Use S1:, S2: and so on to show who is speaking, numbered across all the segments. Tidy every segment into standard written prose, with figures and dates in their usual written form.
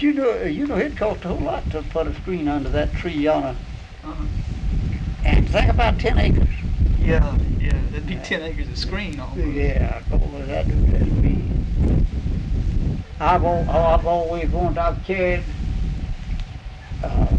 S1: you know, it cost a whole lot to put a screen under that tree yonder.
S2: Uh-huh.
S1: And think about 10 acres.
S2: Yeah, yeah, that'd be 10 acres of screen almost.
S1: Yeah, boy, that do that me. I've always wanted. I've carried uh,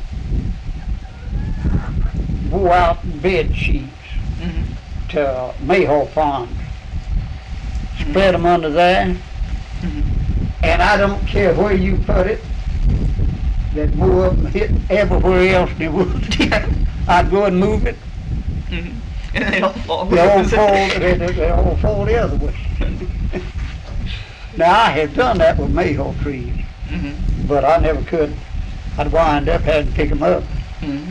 S1: wore out bed sheets
S2: Mm-hmm.
S1: to Mayhaw Farms,
S2: Mm-hmm.
S1: spread them under there,
S2: Mm-hmm.
S1: and I don't care where you put it. That more of them hit everywhere else they would. I'd go and move it.
S2: Mm-hmm. And they all fall.
S1: They all fall the other way. Now I have done that with mayhaw trees,
S2: Mm-hmm.
S1: but I never could. I'd wind up having to pick them up.
S2: Mm-hmm.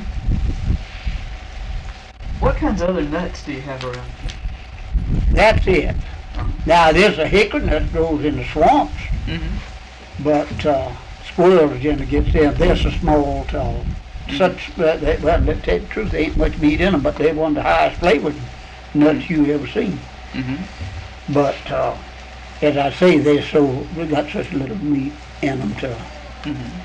S2: What kinds of other nuts do you have around here?
S1: That's it.
S2: Uh-huh.
S1: Now there's a hickory nut grows in the swamps,
S2: Mm-hmm.
S1: but squirrels generally get them. They're so small, such well, to tell you the truth, there ain't much meat in them, but they're one of the highest flavored nuts you ever seen.
S2: Mm-hmm.
S1: But as I say, they got such little meat in them too,
S2: Mm-hmm.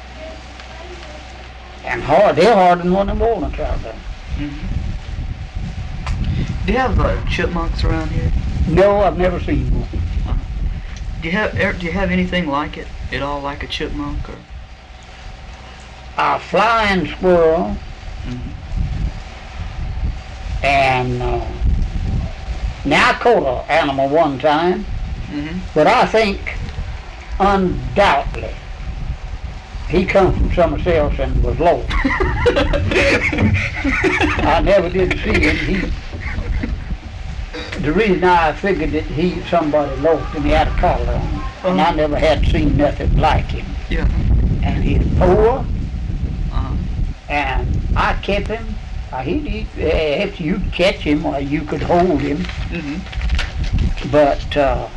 S1: and hard. They're harder than one of them walnuts out there.
S2: Mm-hmm. Do you have chipmunks around here?
S1: No, I've never seen one.
S2: Do you have anything like it at all, like a chipmunk or?
S1: A flying squirrel
S2: Mm-hmm.
S1: and now I caught an animal one time,
S2: Mm-hmm.
S1: but I think undoubtedly he come from somewhere else and was lost. I never did see him. The reason I figured that somebody lost him, he had a collar on, and I never had seen nothing like him.
S2: Yeah.
S1: And he's poor,
S2: Uh-huh.
S1: and I kept him. If you catch him, or you could hold him.
S2: Mm-hmm.
S1: But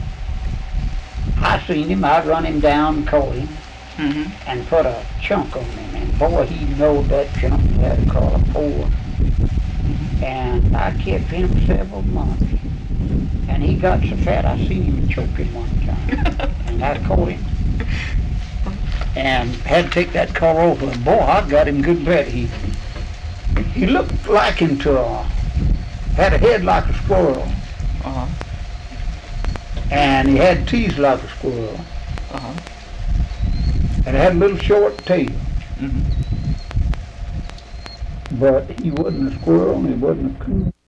S1: I seen him. I run him down and caught him,
S2: Mm-hmm.
S1: and put a chunk on him. And boy, he knowed that chunk. He had to call a poor. And I kept him several months. And he got so fat, I seen him choke him one time. And I caught him. And had to take that collar over. And boy, I got him good bad. He looked like him had a head like a squirrel.
S2: Uh-huh.
S1: And he had teeth like a squirrel.
S2: Uh-huh.
S1: And had a little short tail.
S2: Mm-hmm.
S1: But he wasn't a squirrel and he wasn't a coon.